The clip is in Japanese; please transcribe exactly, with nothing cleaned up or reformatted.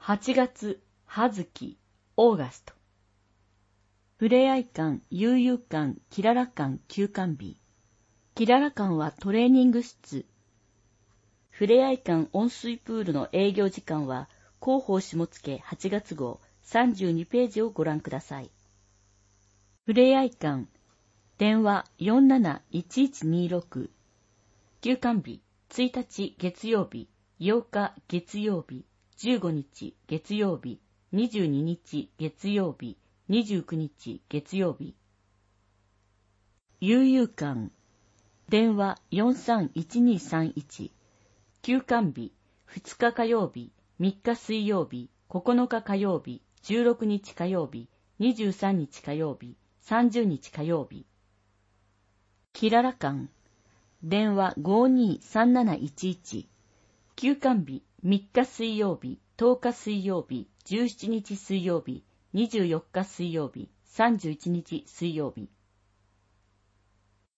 はちがつ、はずき、オーガスト。ふれあい館、悠々館、きらら館休館日。きらら館はトレーニング室。ふれあい館温水プールの営業時間は、広報下野はちがつ号さんじゅうにページをご覧ください。ふれあい館、電話 よんなないちいちにろく。休館日、ついたち月曜日、ようか月曜日、じゅうごにち月曜日、にじゅうににち月曜日、にじゅうくにち月曜日。悠々館、電話よんさんいちにさんいち。休館日、ふつか火曜日、みっか水曜日、ここのか火曜日、じゅうろくにち火曜日、にじゅうさんにち火曜日、さんじゅうにち火曜日。きらら館、電話ごにさんなないちいち。休館日、みっか水曜日、とおか水曜日、じゅうしちにち水曜日、にじゅうよっか水曜日、さんじゅういちにち水曜日。